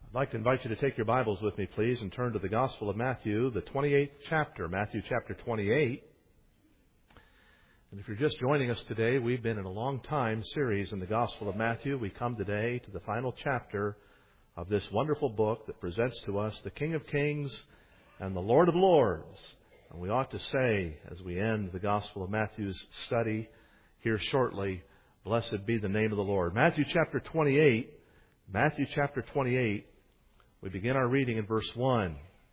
I'd like to invite you to take your Bibles with me, please, and turn to the Gospel of Matthew, the 28th chapter, Matthew chapter 28. And if you're just joining us today, we've been in a long time series in the Gospel of Matthew. We come today to the final chapter of this wonderful book that presents to us the King of Kings and the Lord of Lords. And we ought to say, as we end the Gospel of Matthew's study here shortly, blessed be the name of the Lord. Matthew chapter 28, we begin our reading in verse 1.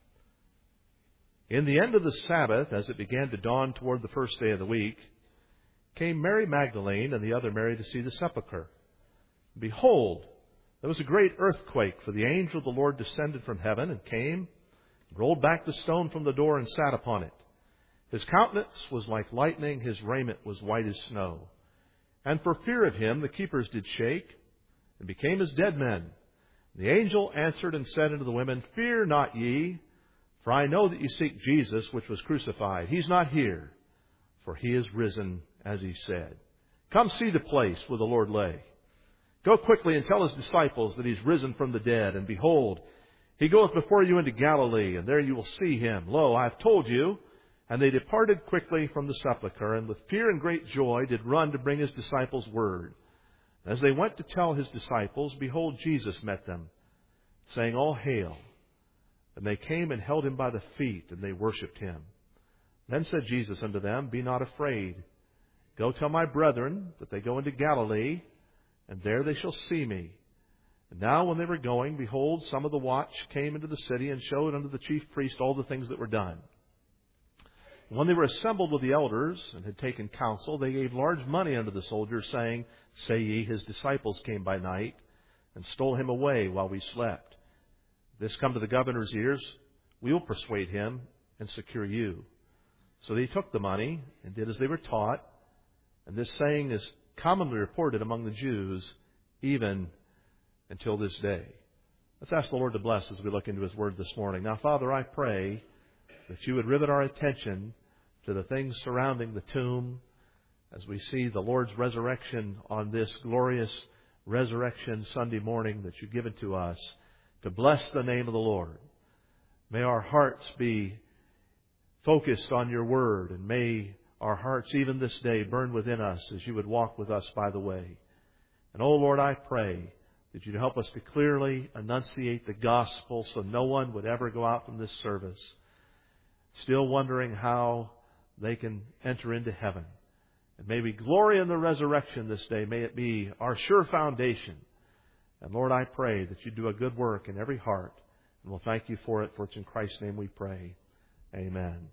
In the end of the Sabbath, as it began to dawn toward the first day of the week, came Mary Magdalene and the other Mary to see the sepulchre. Behold, there was a great earthquake, for the angel of the Lord descended from heaven and came, rolled back the stone from the door and sat upon it. His countenance was like lightning, his raiment was white as snow. And for fear of him the keepers did shake, and became as dead men. The angel answered and said unto the women, Fear not ye, for I know that ye seek Jesus, which was crucified. He's not here, for he is risen, as he said. Come see the place where the Lord lay. Go quickly and tell his disciples that he's risen from the dead. And behold, he goeth before you into Galilee, and there you will see him. Lo, I have told you. And they departed quickly from the sepulchre, and with fear and great joy did run to bring his disciples word. As they went to tell his disciples, behold, Jesus met them, saying, All hail. And they came and held him by the feet, and they worshipped him. Then said Jesus unto them, Be not afraid. Go tell my brethren that they go into Galilee, and there they shall see me. And now when they were going, behold, some of the watch came into the city, and showed unto the chief priest all the things that were done. And when they were assembled with the elders, and had taken counsel, they gave large money unto the soldiers, saying, Say ye, his disciples came by night, and stole him away while we slept. If this come to the governor's ears, we will persuade him, and secure you. So they took the money, and did as they were taught. And this saying is commonly reported among the Jews, even until this day. Let's ask the Lord to bless as we look into his word this morning. Now, Father, I pray that you would rivet our attention to the things surrounding the tomb as we see the Lord's resurrection on this glorious Resurrection Sunday morning that you've given to us to bless the name of the Lord. May our hearts be focused on your word, and may our hearts even this day burn within us as you would walk with us by the way. And, oh Lord, I pray that you'd help us to clearly enunciate the gospel so no one would ever go out from this service still wondering how they can enter into heaven. And may we glory in the resurrection this day. May it be our sure foundation. And Lord, I pray that you do a good work in every heart. And we'll thank you for it, for it's in Christ's name we pray. Amen.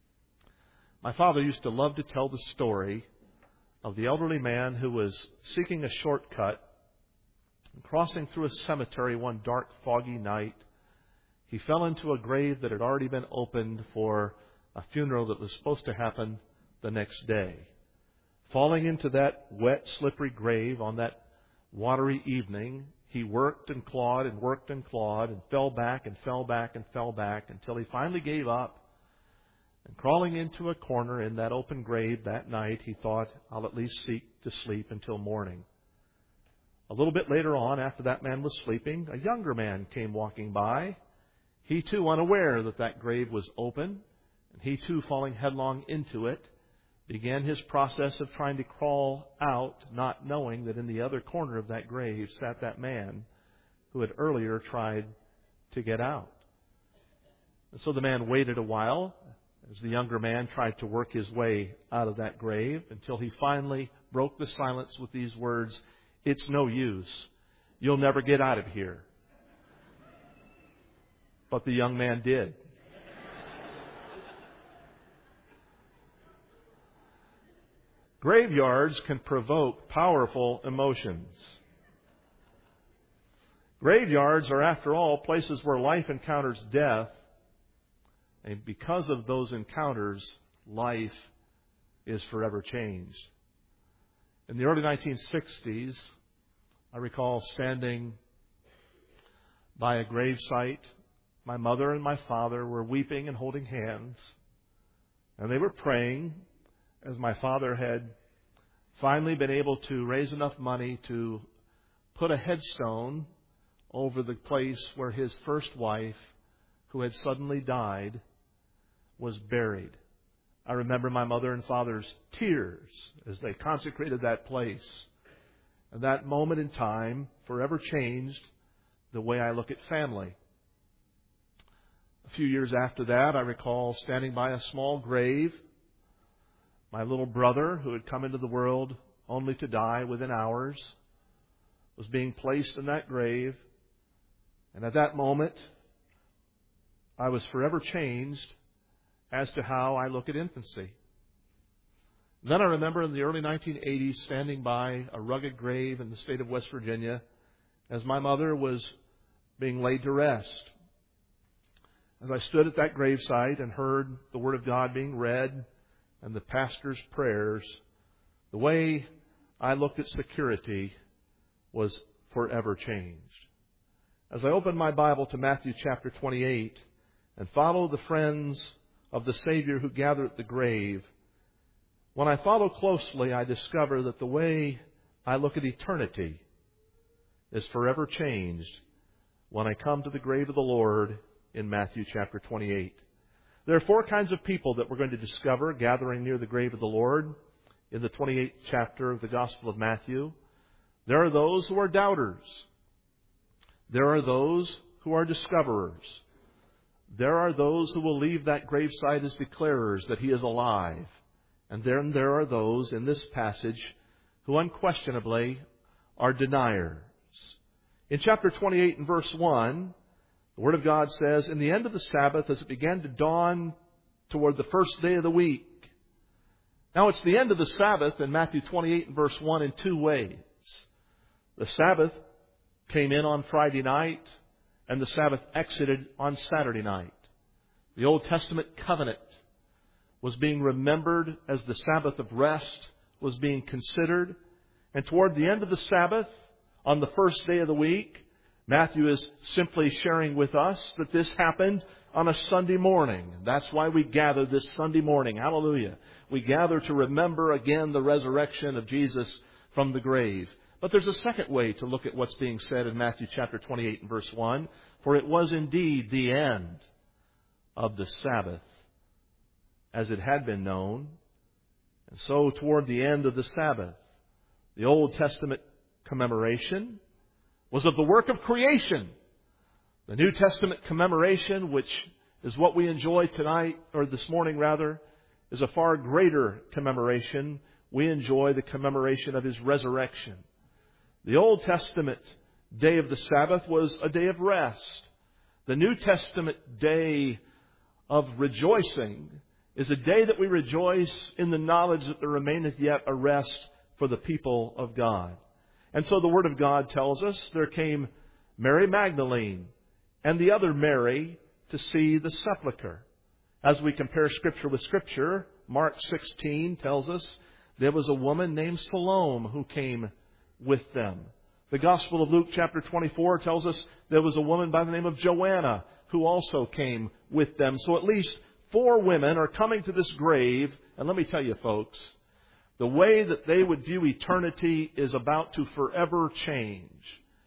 My father used to love to tell the story of the elderly man who was seeking a shortcut. Crossing through a cemetery one dark, foggy night, he fell into a grave that had already been opened for a funeral that was supposed to happen the next day. Falling into that wet, slippery grave on that watery evening, he worked and clawed and worked and clawed and fell back and fell back and fell back until he finally gave up. And crawling into a corner in that open grave that night, he thought, I'll at least seek to sleep until morning. A little bit later on, after that man was sleeping, a younger man came walking by. He too unaware that that grave was open, and he too falling headlong into it, began his process of trying to crawl out, not knowing that in the other corner of that grave sat that man who had earlier tried to get out. And so the man waited a while as the younger man tried to work his way out of that grave until he finally broke the silence with these words, It's no use. You'll never get out of here. But the young man did. Graveyards can provoke powerful emotions. Graveyards are, after all, places where life encounters death. And because of those encounters, life is forever changed. In the early 1960s, I recall standing by a grave site. My mother and my father were weeping and holding hands. And they were praying as my father had finally been able to raise enough money to put a headstone over the place where his first wife, who had suddenly died, was buried. I remember my mother and father's tears as they consecrated that place. And that moment in time forever changed the way I look at family. A few years after that, I recall standing by a small grave. My little brother, who had come into the world only to die within hours, was being placed in that grave. And at that moment, I was forever changed as to how I look at infancy. And then I remember in the early 1980s standing by a rugged grave in the state of West Virginia as my mother was being laid to rest. As I stood at that gravesite and heard the Word of God being read and the pastor's prayers, the way I looked at security was forever changed. As I opened my Bible to Matthew chapter 28 and followed the friends of the Savior who gathered at the grave, when I follow closely, I discover that the way I look at eternity is forever changed when I come to the grave of the Lord in Matthew chapter 28. There are four kinds of people that we're going to discover gathering near the grave of the Lord in the 28th chapter of the Gospel of Matthew. There are those who are doubters. There are those who are discoverers. There are those who will leave that gravesite as declarers that He is alive. And then there are those in this passage who unquestionably are deniers. In chapter 28 and verse 1, the Word of God says, "In the end of the Sabbath, as it began to dawn toward the first day of the week." Now it's the end of the Sabbath in Matthew 28 and verse 1 in two ways. The Sabbath came in on Friday night, and the Sabbath exited on Saturday night. The Old Testament covenant was being remembered as the Sabbath of rest was being considered. And toward the end of the Sabbath, on the first day of the week, Matthew is simply sharing with us that this happened on a Sunday morning. That's why we gather this Sunday morning. Hallelujah. We gather to remember again the resurrection of Jesus from the grave. But there's a second way to look at what's being said in Matthew chapter 28 and verse 1. For it was indeed the end of the Sabbath as it had been known. And so toward the end of the Sabbath, the Old Testament commemoration was of the work of creation. The New Testament commemoration, which is what we enjoy tonight, or this morning rather, is a far greater commemoration. We enjoy the commemoration of His resurrection. The Old Testament day of the Sabbath was a day of rest. The New Testament day of rejoicing is a day that we rejoice in the knowledge that there remaineth yet a rest for the people of God. And so the Word of God tells us there came Mary Magdalene and the other Mary to see the sepulchre. As we compare Scripture with Scripture, Mark 16 tells us there was a woman named Salome who came with them. The Gospel of Luke chapter 24 tells us there was a woman by the name of Joanna who also came with them. So at least 4 women are coming to this grave. And let me tell you, folks, the way that they would view eternity is about to forever change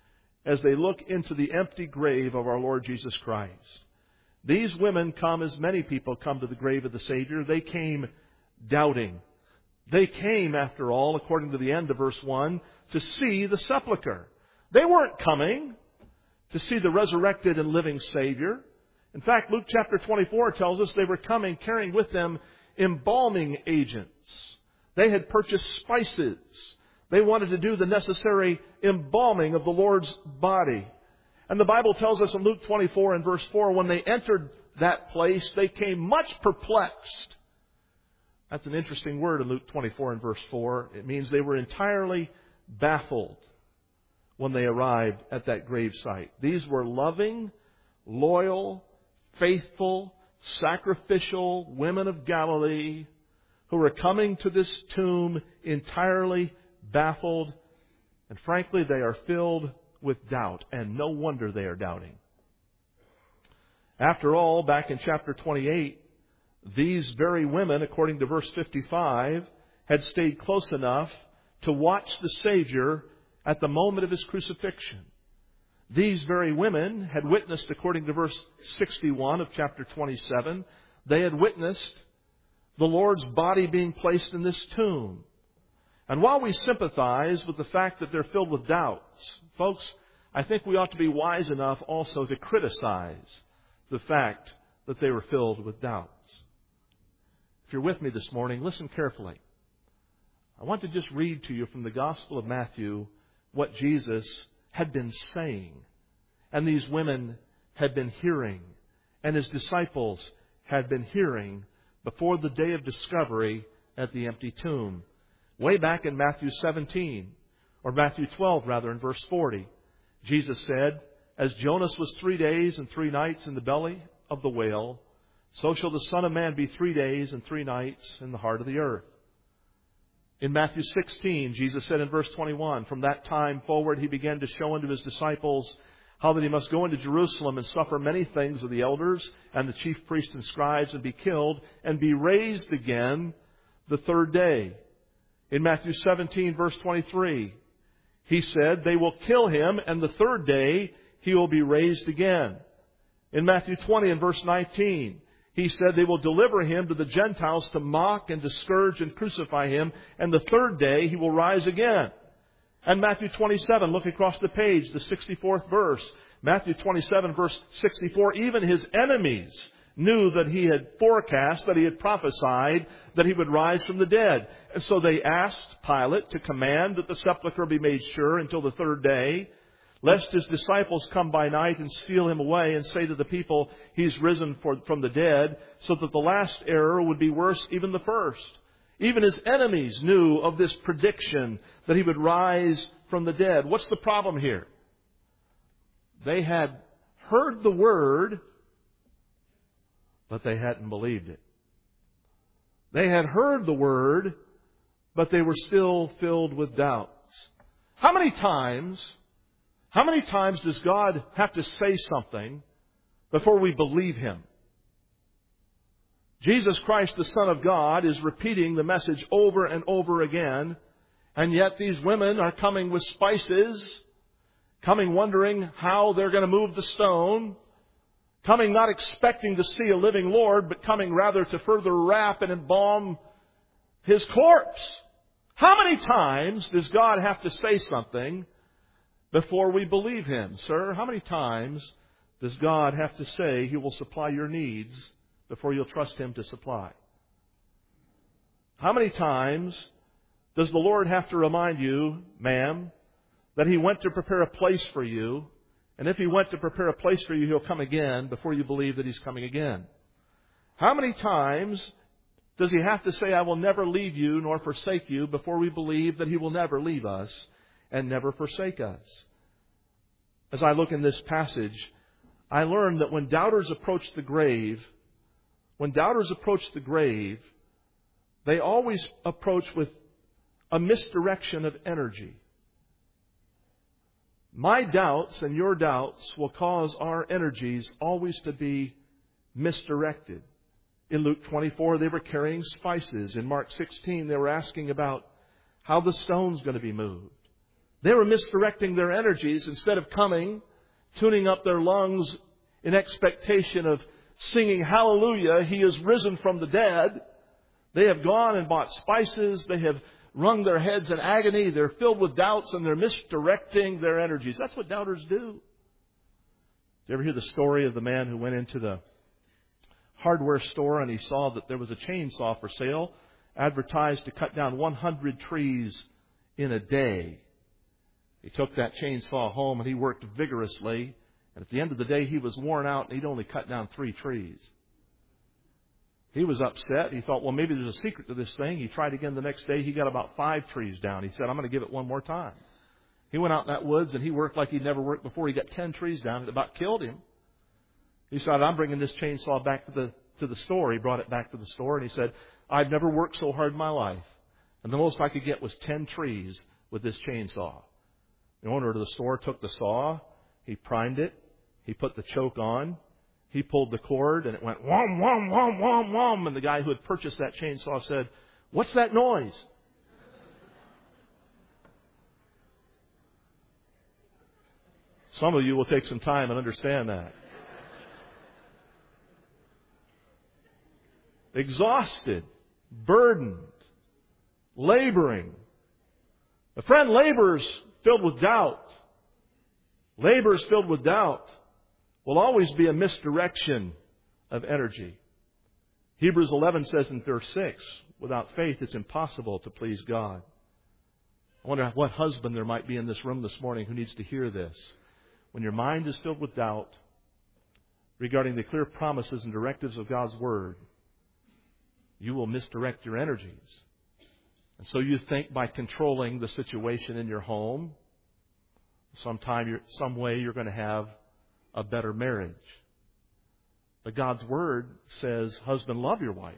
as they look into the empty grave of our Lord Jesus Christ. These women come as many people come to the grave of the Savior. They came doubting. They came, after all, according to the end of verse 1, to see the sepulchre. They weren't coming to see the resurrected and living Savior. In fact, Luke chapter 24 tells us they were coming carrying with them embalming agents. They had purchased spices. They wanted to do the necessary embalming of the Lord's body. And the Bible tells us in Luke 24 and verse 4, when they entered that place, they came much perplexed. That's an interesting word in Luke 24 and verse 4. It means they were entirely baffled when they arrived at that gravesite. These were loving, loyal, faithful, sacrificial women of Galilee who were coming to this tomb entirely baffled. And frankly, they are filled with doubt. And no wonder they are doubting. After all, back in chapter 28, these very women, according to verse 55, had stayed close enough to watch the Savior at the moment of His crucifixion. These very women had witnessed, according to verse 61 of chapter 27, they had witnessed the Lord's body being placed in this tomb. And while we sympathize with the fact that they're filled with doubts, folks, I think we ought to be wise enough also to criticize the fact that they were filled with doubts. If you're with me this morning, listen carefully. I want to just read to you from the Gospel of Matthew what Jesus had been saying, and these women had been hearing, and His disciples had been hearing before the day of discovery at the empty tomb. Way back in Matthew 17, or Matthew 12 rather, in verse 40, Jesus said, "As Jonas was 3 days and 3 nights in the belly of the whale, so shall the Son of Man be 3 days and 3 nights in the heart of the earth." In Matthew 16, Jesus said in verse 21, "From that time forward He began to show unto His disciples how that He must go into Jerusalem and suffer many things of the elders and the chief priests and scribes, and be killed, and be raised again the third day." In Matthew 17, verse 23, He said, "They will kill Him, and the third day He will be raised again." In Matthew 20 and verse 19, He said, "They will deliver Him to the Gentiles to mock and to scourge and crucify Him, and the third day He will rise again." And Matthew 27, look across the page, the 64th verse. Matthew 27, verse 64, even His enemies knew that He had forecast, that He had prophesied, that He would rise from the dead. And so they asked Pilate to command that the sepulchre be made sure until the third day, lest His disciples come by night and steal Him away and say to the people, "He's risen from the dead," so that the last error would be worse even the first. Even His enemies knew of this prediction that He would rise from the dead. What's the problem here? They had heard the word, but they hadn't believed it. They had heard the word, but they were still filled with doubts. How many times does God have to say something before we believe Him? Jesus Christ, the Son of God, is repeating the message over and over again, and yet these women are coming with spices, coming wondering how they're going to move the stone, coming not expecting to see a living Lord, but coming rather to further wrap and embalm His corpse. How many times does God have to say something before we believe Him? Sir, how many times does God have to say He will supply your needs before you'll trust Him to supply? How many times does the Lord have to remind you, ma'am, that He went to prepare a place for you, and if He went to prepare a place for you, He'll come again before you believe that He's coming again? How many times does He have to say, "I will never leave you nor forsake you," before we believe that He will never leave us and never forsake us? As I look in this passage, I learned that when doubters approach the grave, they always approach with a misdirection of energy. My doubts and your doubts will cause our energies always to be misdirected. In Luke 24, they were carrying spices. In Mark 16, they were asking about how the stone's going to be moved. They were misdirecting their energies. Instead of coming, tuning up their lungs in expectation of singing, "Hallelujah, He is risen from the dead," they have gone and bought spices. They have wrung their heads in agony. They're filled with doubts, and they're misdirecting their energies. That's what doubters do. Did you ever hear the story of the man who went into the hardware store and he saw that there was a chainsaw for sale, advertised to cut down 100 trees in a day? He took that chainsaw home and he worked vigorously. And at the end of the day, he was worn out and he'd only cut down 3 trees. He was upset. He thought, well, maybe there's a secret to this thing. He tried again the next day. He got about 5 trees down. He said, "I'm going to give it one more time." He went out in that woods and he worked like he'd never worked before. He got 10 trees down. It about killed him. He decided, "I'm bringing this chainsaw back to the store." He brought it back to the store and he said, "I've never worked so hard in my life. And the most I could get was 10 trees with this chainsaw." The owner of the store took the saw. He primed it. He put the choke on. He pulled the cord and it went whom, whom, whom, whom, whom. And the guy who had purchased that chainsaw said, "What's that noise?" Some of you will take some time and understand that. Exhausted, burdened, laboring. A friend, labors filled with doubt. Labors filled with doubt will always be a misdirection of energy. Hebrews 11 says in verse 6, without faith it's impossible to please God. I wonder what husband there might be in this room this morning who needs to hear this. When your mind is filled with doubt regarding the clear promises and directives of God's Word, you will misdirect your energies. And so you think by controlling the situation in your home, some way you're going to have a better marriage. But God's Word says, husband, love your wife.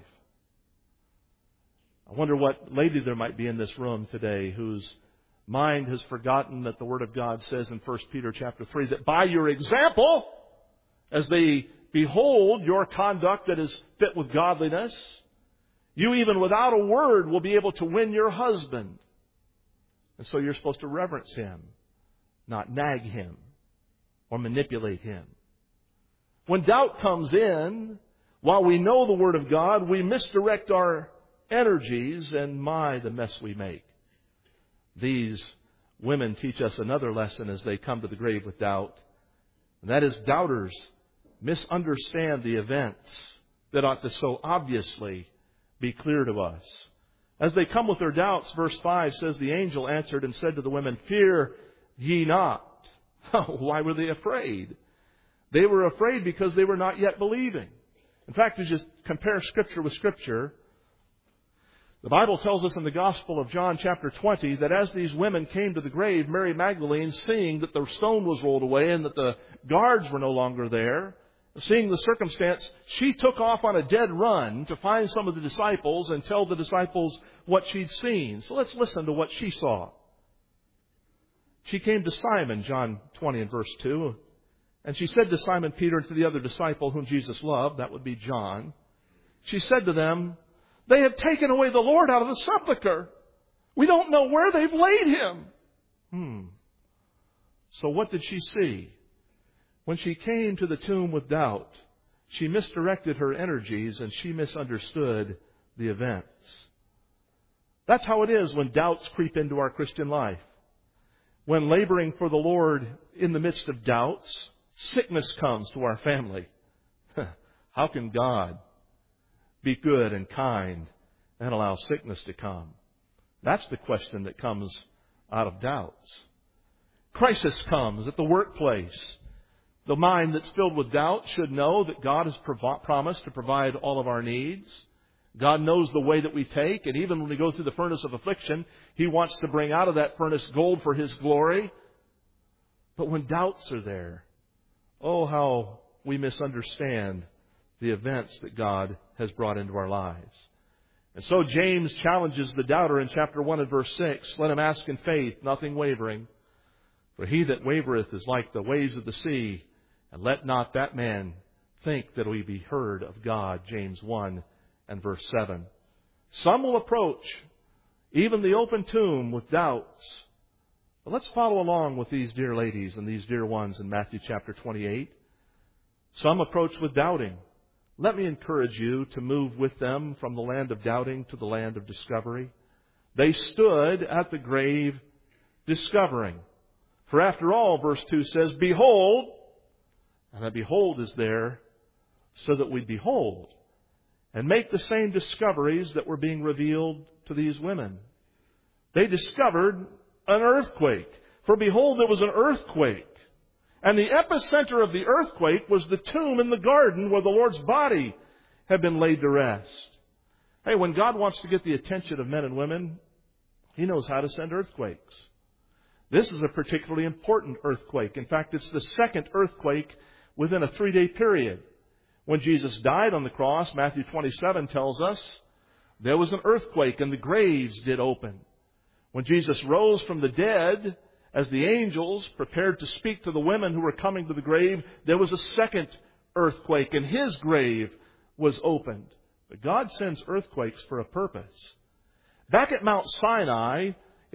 I wonder what lady there might be in this room today whose mind has forgotten that the Word of God says in 1 Peter chapter 3 that by your example, as they behold your conduct that is fit with godliness, you even without a word will be able to win your husband. And so you're supposed to reverence him, not nag him or manipulate him. When doubt comes in, while we know the Word of God, we misdirect our energies, and the mess we make. These women teach us another lesson as they come to the grave with doubt. And that is, doubters misunderstand the events that ought to so obviously be clear to us. As they come with their doubts, verse 5 says, the angel answered and said to the women, fear ye not. Why were they afraid? They were afraid because they were not yet believing. In fact, as you compare Scripture with Scripture, the Bible tells us in the Gospel of John chapter 20 that as these women came to the grave, Mary Magdalene, seeing that the stone was rolled away and that the guards were no longer there, seeing the circumstance, she took off on a dead run to find some of the disciples and tell the disciples what she'd seen. So let's listen to what she saw. She came to Simon, John 20 and verse 2, and she said to Simon Peter and to the other disciple whom Jesus loved, that would be John, she said to them, they have taken away the Lord out of the sepulchre. We don't know where they've laid him. So what did she see? When she came to the tomb with doubt, she misdirected her energies and she misunderstood the events. That's how it is when doubts creep into our Christian life. When laboring for the Lord in the midst of doubts, sickness comes to our family. How can God be good and kind and allow sickness to come? That's the question that comes out of doubts. Crisis comes at the workplace. The mind that's filled with doubt should know that God has promised to provide all of our needs. God knows the way that we take, and even when we go through the furnace of affliction, He wants to bring out of that furnace gold for His glory. But when doubts are there, oh, how we misunderstand the events that God has brought into our lives. And so James challenges the doubter in chapter 1 and verse 6. Let him ask in faith, nothing wavering. For he that wavereth is like the waves of the sea. And let not that man think that we be heard of God. James 1 and verse 7. Some will approach even the open tomb with doubts. But let's follow along with these dear ladies and these dear ones in Matthew chapter 28. Some approach with doubting. Let me encourage you to move with them from the land of doubting to the land of discovery. They stood at the grave discovering. For after all, verse 2 says, behold, and that behold is there so that we behold and make the same discoveries that were being revealed to these women. They discovered an earthquake. For behold, there was an earthquake. And the epicenter of the earthquake was the tomb in the garden where the Lord's body had been laid to rest. Hey, when God wants to get the attention of men and women, He knows how to send earthquakes. This is a particularly important earthquake. In fact, it's the second earthquake within a 3-day period. When Jesus died on the cross, Matthew 27 tells us, there was an earthquake and the graves did open. When Jesus rose from the dead, as the angels prepared to speak to the women who were coming to the grave, there was a second earthquake and His grave was opened. But God sends earthquakes for a purpose. Back at Mount Sinai,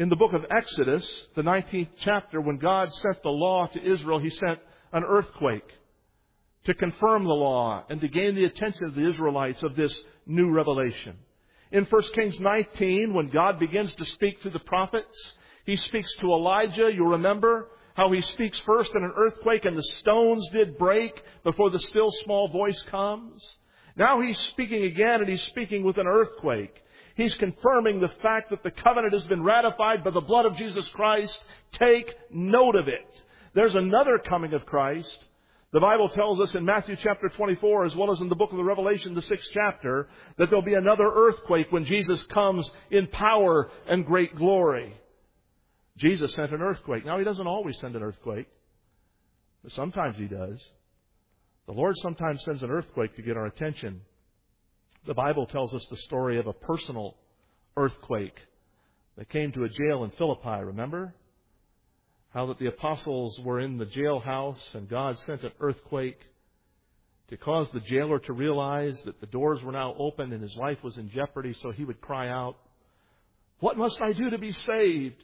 In the book of Exodus, the 19th chapter, when God sent the law to Israel, He sent an earthquake to confirm the law and to gain the attention of the Israelites of this new revelation. In 1 Kings 19, when God begins to speak through the prophets, He speaks to Elijah. You'll remember how He speaks first in an earthquake and the stones did break before the still small voice comes. Now He's speaking again, and He's speaking with an earthquake. He's confirming the fact that the covenant has been ratified by the blood of Jesus Christ. Take note of it. There's another coming of Christ. The Bible tells us in Matthew chapter 24, as well as in the book of the Revelation, the 6th chapter, that there'll be another earthquake when Jesus comes in power and great glory. Jesus sent an earthquake. Now, He doesn't always send an earthquake, but sometimes He does. The Lord sometimes sends an earthquake to get our attention. The Bible tells us the story of a personal earthquake that came to a jail in Philippi, remember? How that the apostles were in the jailhouse and God sent an earthquake to cause the jailer to realize that the doors were now open and his life was in jeopardy, so he would cry out, "What must I do to be saved?"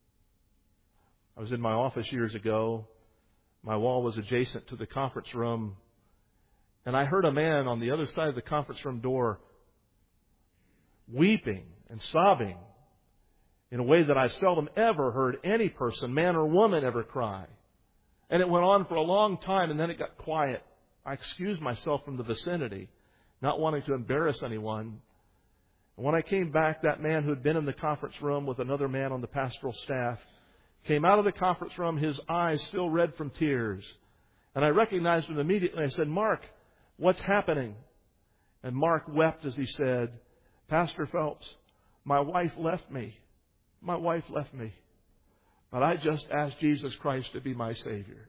I was in my office years ago. My wall was adjacent to the conference room. And I heard a man on the other side of the conference room door weeping and sobbing in a way that I seldom ever heard any person, man or woman, ever cry. And it went on for a long time, and then it got quiet. I excused myself from the vicinity, not wanting to embarrass anyone. And when I came back, that man who had been in the conference room with another man on the pastoral staff came out of the conference room, his eyes still red from tears. And I recognized him immediately. I said, "Mark, what's happening?" And Mark wept as he said, "Pastor Phelps, my wife left me. My wife left me. But I just asked Jesus Christ to be my Savior."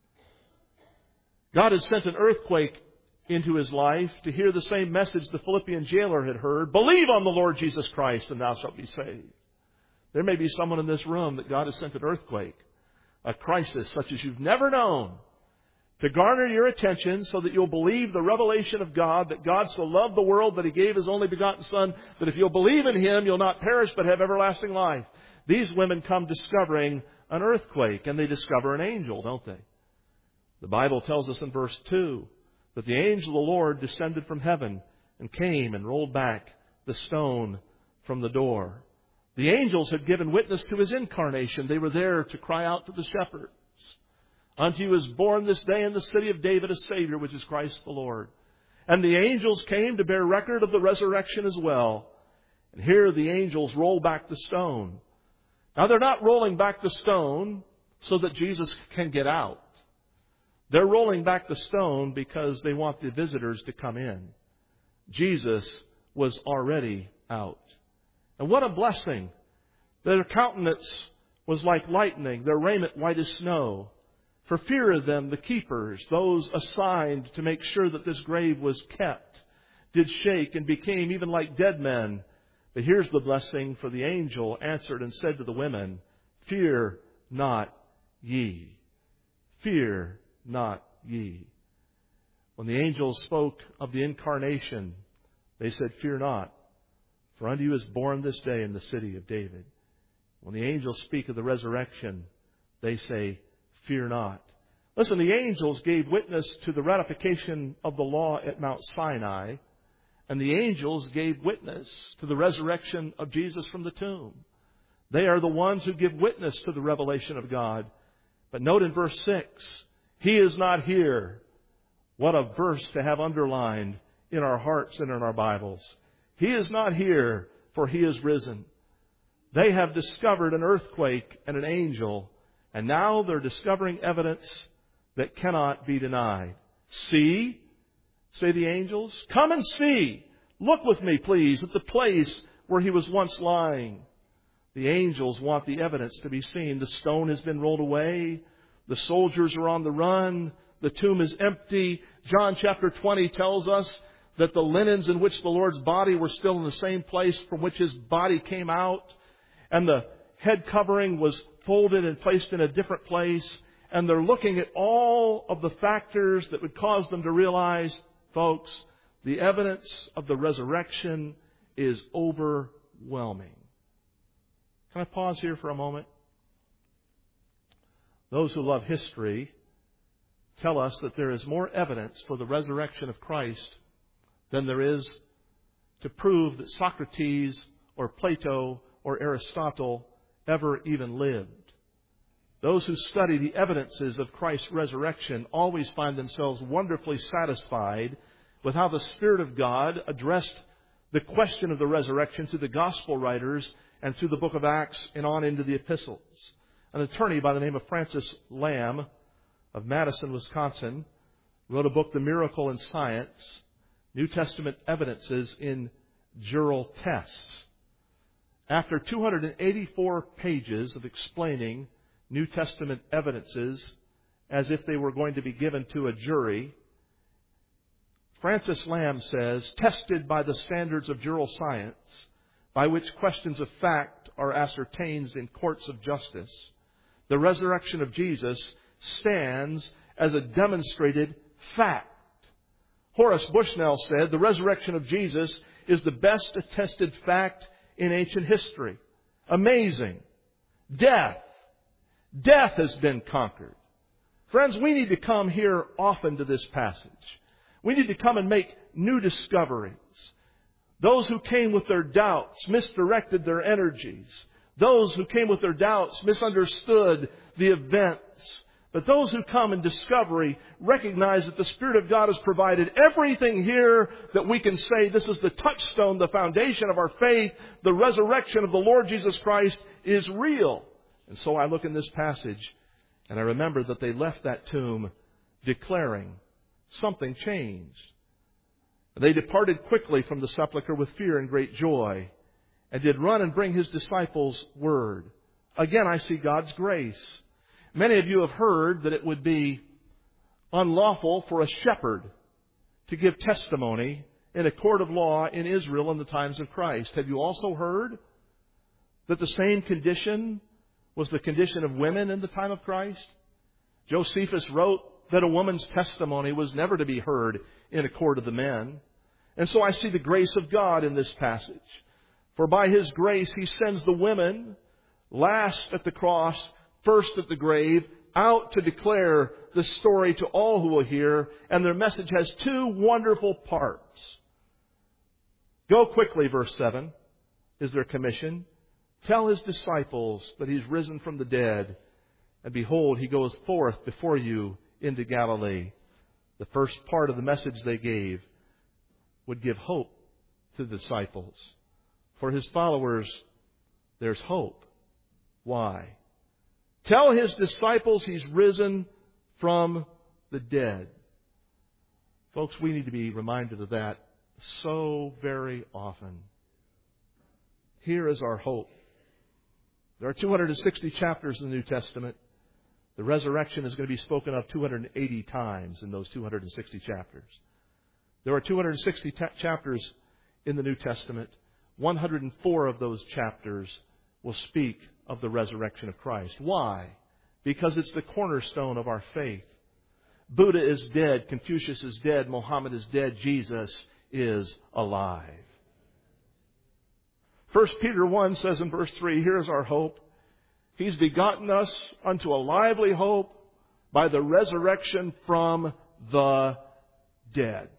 God had sent an earthquake into his life to hear the same message the Philippian jailer had heard. Believe on the Lord Jesus Christ and thou shalt be saved. There may be someone in this room that God has sent an earthquake, a crisis such as you've never known, to garner your attention so that you'll believe the revelation of God, that God so loved the world that He gave His only begotten Son, that if you'll believe in Him, you'll not perish but have everlasting life. These women come discovering an earthquake, and they discover an angel, don't they? The Bible tells us in verse 2 that the angel of the Lord descended from heaven and came and rolled back the stone from the door. The angels had given witness to His incarnation. They were there to cry out to the shepherds. Unto you is born this day in the city of David a Savior, which is Christ the Lord. And the angels came to bear record of the resurrection as well. And here the angels roll back the stone. Now they're not rolling back the stone so that Jesus can get out. They're rolling back the stone because they want the visitors to come in. Jesus was already out. And what a blessing. Their countenance was like lightning, their raiment white as snow. For fear of them, the keepers, those assigned to make sure that this grave was kept, did shake and became even like dead men. But here's the blessing, for the angel answered and said to the women, "Fear not ye. Fear not ye." When the angels spoke of the incarnation, they said, "Fear not, for unto you is born this day in the city of David." When the angels speak of the resurrection, they say, "Fear not." Listen, the angels gave witness to the ratification of the law at Mount Sinai, and the angels gave witness to the resurrection of Jesus from the tomb. They are the ones who give witness to the revelation of God. But note in verse 6, He is not here. What a verse to have underlined in our hearts and in our Bibles. He is not here, for He is risen. They have discovered an earthquake and an angel, and now they're discovering evidence that cannot be denied. "See," say the angels, "come and see. Look with me, please, at the place where He was once lying." The angels want the evidence to be seen. The stone has been rolled away. The soldiers are on the run. The tomb is empty. John chapter 20 tells us that the linens in which the Lord's body were still in the same place from which His body came out. And the head covering was folded and placed in a different place. And they're looking at all of the factors that would cause them to realize, folks, the evidence of the resurrection is overwhelming. Can I pause here for a moment? Those who love history tell us that there is more evidence for the resurrection of Christ than there is to prove that Socrates or Plato or Aristotle ever even lived. Those who study the evidences of Christ's resurrection always find themselves wonderfully satisfied with how the Spirit of God addressed the question of the resurrection to the gospel writers and through the book of Acts and on into the epistles. An attorney by the name of Francis Lamb of Madison, Wisconsin, wrote a book, The Miracle in Science, New Testament Evidences in Jural Tests. After 284 pages of explaining New Testament evidences as if they were going to be given to a jury, Francis Lamb says, tested by the standards of jural science, by which questions of fact are ascertained in courts of justice, the resurrection of Jesus stands as a demonstrated fact. Horace Bushnell said, the resurrection of Jesus is the best attested fact in ancient history. Amazing. Death has been conquered. Friends, we need to come here often to this passage. We need to come and make new discoveries. Those who came with their doubts misdirected their energies. Those who came with their doubts misunderstood the events. But those who come in discovery recognize that the Spirit of God has provided everything here that we can say this is the touchstone, the foundation of our faith. The resurrection of the Lord Jesus Christ is real. And so I look in this passage and I remember that they left that tomb declaring something changed. They departed quickly from the sepulchre with fear and great joy, and did run and bring His disciples word. Again, I see God's grace. Many of you have heard that it would be unlawful for a shepherd to give testimony in a court of law in Israel in the times of Christ. Have you also heard that the same condition was the condition of women in the time of Christ? Josephus wrote that a woman's testimony was never to be heard in a court of the men. And so I see the grace of God in this passage. For by His grace He sends the women last at the cross, first at the grave, out to declare the story to all who will hear. And their message has two wonderful parts. Go quickly, verse 7, is their commission. Tell His disciples that He's risen from the dead. And behold, He goes forth before you into Galilee. The first part of the message they gave would give hope to the disciples. For His followers, there's hope. Why? Tell His disciples He's risen from the dead. Folks, we need to be reminded of that so very often. Here is our hope. There are 260 chapters in the New Testament. The resurrection is going to be spoken of 280 times in those 260 chapters. There are 260 chapters in the New Testament. 104 of those chapters will speak of the resurrection of Christ. Why? Because it's the cornerstone of our faith. Buddha is dead. Confucius is dead. Mohammed is dead. Jesus is alive. 1 Peter 1 says in verse 3, here's our hope. He's begotten us unto a lively hope by the resurrection from the dead.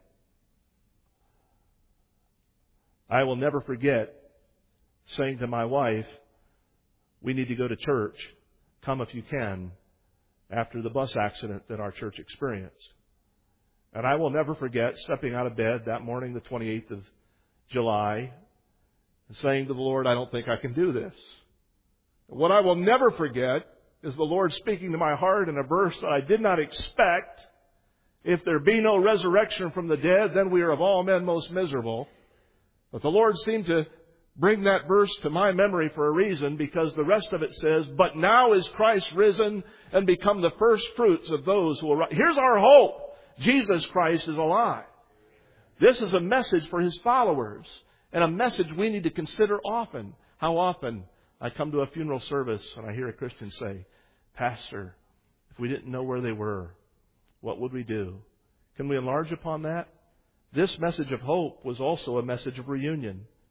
I will never forget saying to my wife, we need to go to church. Come if you can, after the bus accident that our church experienced. And I will never forget stepping out of bed that morning, the 28th of July, and saying to the Lord, I don't think I can do this. What I will never forget is the Lord speaking to my heart in a verse that I did not expect. If there be no resurrection from the dead, then we are of all men most miserable. But the Lord seemed to bring that verse to my memory for a reason, because the rest of it says, but now is Christ risen and become the first fruits of those who will rise. Here's our hope. Jesus Christ is alive. This is a message for His followers, and a message we need to consider often. How often I come to a funeral service and I hear a Christian say, Pastor, if we didn't know where they were, what would we do? Can we enlarge upon that? This message of hope was also a message of reunion.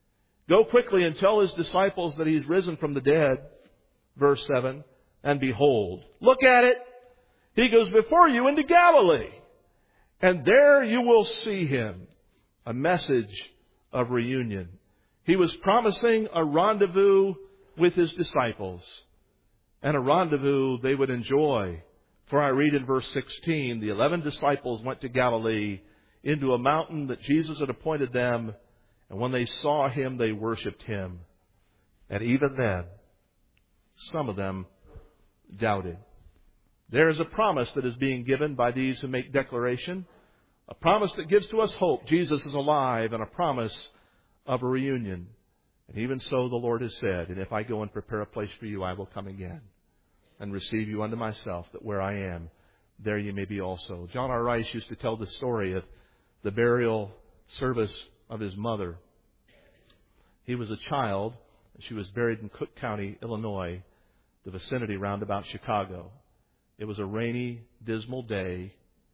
Go quickly and tell his disciples that he's risen from the dead. Verse 7. And behold, look at it. He goes before you into Galilee. And there you will see him. A message of reunion. He was promising a rendezvous with his disciples. And a rendezvous they would enjoy. For I read in verse 16, the 11 disciples went to Galilee, into a mountain that Jesus had appointed them. And when they saw him, they worshipped him. And even then, some of them doubted. There is a promise that is being given by these who make declaration. A promise that gives to us hope. Jesus is alive, and a promise of a reunion. And even so, the Lord has said, and if I go and prepare a place for you, I will come again and receive you unto myself, that where I am, there you may be also. John R. Rice used to tell the story of the burial service of his mother. He was a child. She was buried in Cook County, Illinois, the vicinity round about Chicago. It was a rainy, dismal day.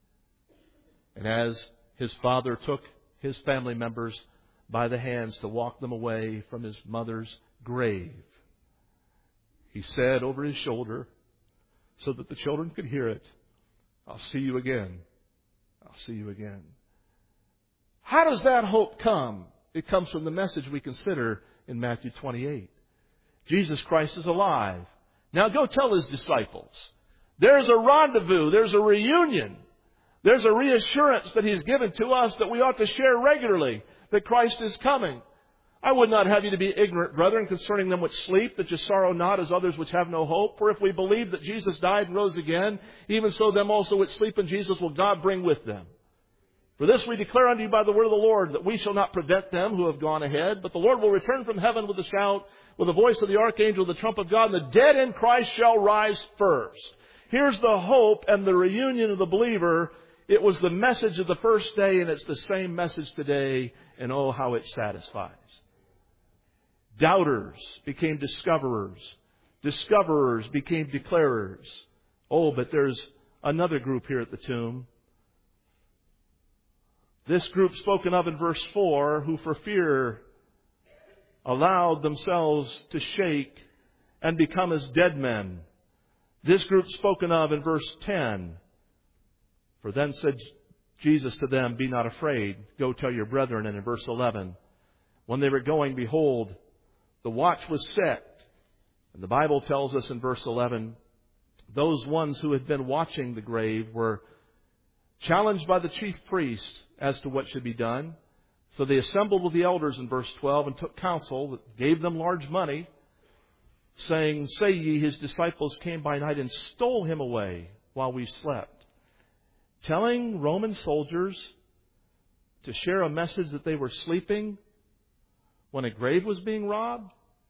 And as his father took his family members by the hands to walk them away from his mother's grave, he said over his shoulder, so that the children could hear it, "I'll see you again. I'll see you again." How does that hope come? It comes from the message we consider in Matthew 28. Jesus Christ is alive. Now go tell his disciples. There's a rendezvous. There's a reunion. There's a reassurance that he's given to us that we ought to share regularly, that Christ is coming. I would not have you to be ignorant, brethren, concerning them which sleep, that you sorrow not as others which have no hope. For if we believe that Jesus died and rose again, even so them also which sleep in Jesus will God bring with them. For this we declare unto you by the word of the Lord, that we shall not prevent them who have gone ahead, but the Lord will return from heaven with a shout, with the voice of the archangel, the trump of God, and the dead in Christ shall rise first. Here's the hope and the reunion of the believer. It was the message of the first day, and it's the same message today, and oh, how it satisfies. Doubters became discoverers. Discoverers became declarers. Oh, but there's another group here at the tomb. This group spoken of in verse 4, who for fear allowed themselves to shake and become as dead men. This group spoken of in verse 10. For then said Jesus to them, "Be not afraid, go tell your brethren." And in verse 11, when they were going, behold, the watch was set. And the Bible tells us in verse 11, those ones who had been watching the grave were challenged by the chief priest as to what should be done. So they assembled with the elders in verse 12 and took counsel, gave them large money, saying, "Say ye, his disciples came by night and stole him away while we slept." Telling Roman soldiers to share a message that they were sleeping when a grave was being robbed.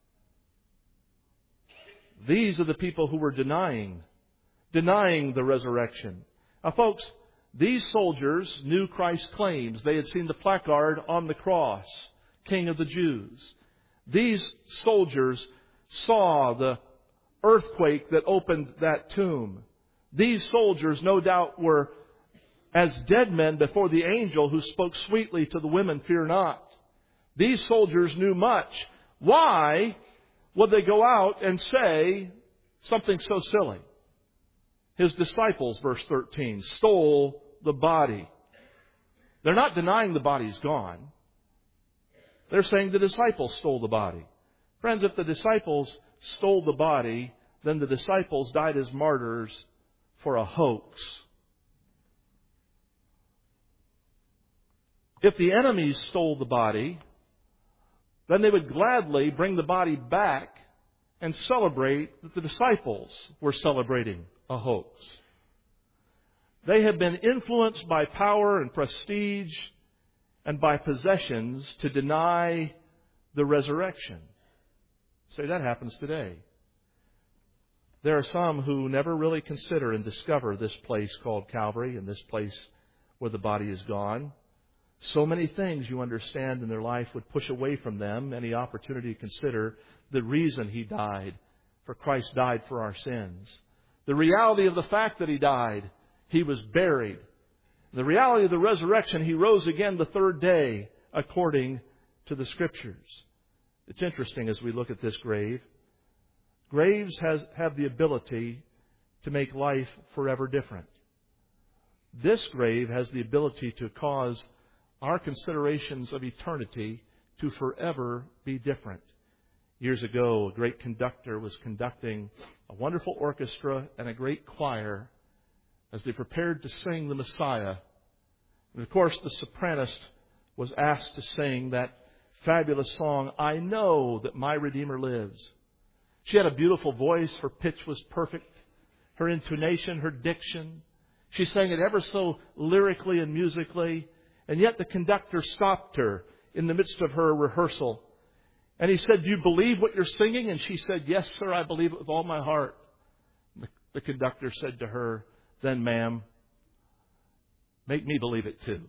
These are the people who were denying the resurrection. Now, folks, these soldiers knew Christ's claims. They had seen the placard on the cross, King of the Jews. These soldiers saw the earthquake that opened that tomb. These soldiers, no doubt, were as dead men before the angel who spoke sweetly to the women, "Fear not." These soldiers knew much. Why would they go out and say something so silly? His disciples, verse 13, stole the body. They're not denying the body's gone. They're saying the disciples stole the body. Friends, if the disciples stole the body, then the disciples died as martyrs for a hoax. If the enemies stole the body, then they would gladly bring the body back and celebrate that the disciples were celebrating a hoax. They have been influenced by power and prestige and by possessions to deny the resurrection. Say, that happens today. There are some who never really consider and discover this place called Calvary and this place where the body is gone. So many things, you understand, in their life would push away from them any opportunity to consider the reason He died. For Christ died for our sins. The reality of the fact that He died, He was buried. The reality of the resurrection, He rose again the third day according to the Scriptures. It's interesting as we look at this grave. Graves have the ability to make life forever different. This grave has the ability to cause our considerations of eternity to forever be different. Years ago, a great conductor was conducting a wonderful orchestra and a great choir as they prepared to sing the Messiah. And of course, the soprانist was asked to sing that fabulous song, "I Know That My Redeemer Lives." She had a beautiful voice. Her pitch was perfect. Her intonation, her diction. She sang it ever so lyrically and musically. And yet the conductor stopped her in the midst of her rehearsal. And he said, "Do you believe what you're singing?" And she said, "Yes, sir, I believe it with all my heart." The conductor said to her, "Then, ma'am, make me believe it too."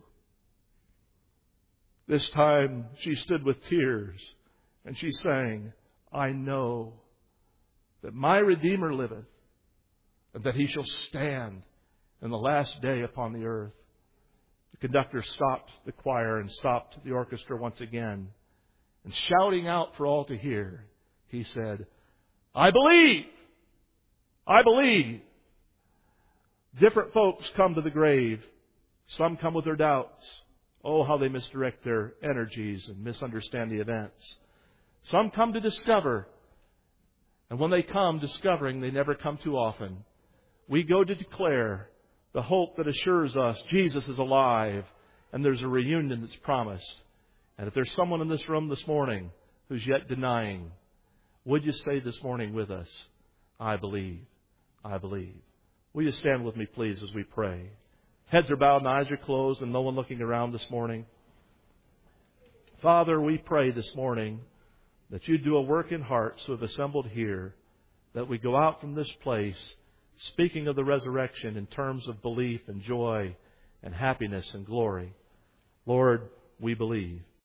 This time she stood with tears and she sang, "I know that my Redeemer liveth, and that He shall stand in the last day upon the earth." The conductor stopped the choir and stopped the orchestra once again. And shouting out for all to hear, he said, "I believe! I believe!" Different folks come to the grave. Some come with their doubts. Oh, how they misdirect their energies and misunderstand the events. Some come to discover. And when they come discovering, they never come too often. We go to declare the hope that assures us Jesus is alive and there's a reunion that's promised. And if there's someone in this room this morning who's yet denying, would you say this morning with us, "I believe, I believe"? Will you stand with me, please, as we pray? Heads are bowed and eyes are closed and no one looking around this morning. Father, we pray this morning that you do a work in hearts who have assembled here, that we go out from this place speaking of the resurrection in terms of belief and joy and happiness and glory. Lord, we believe.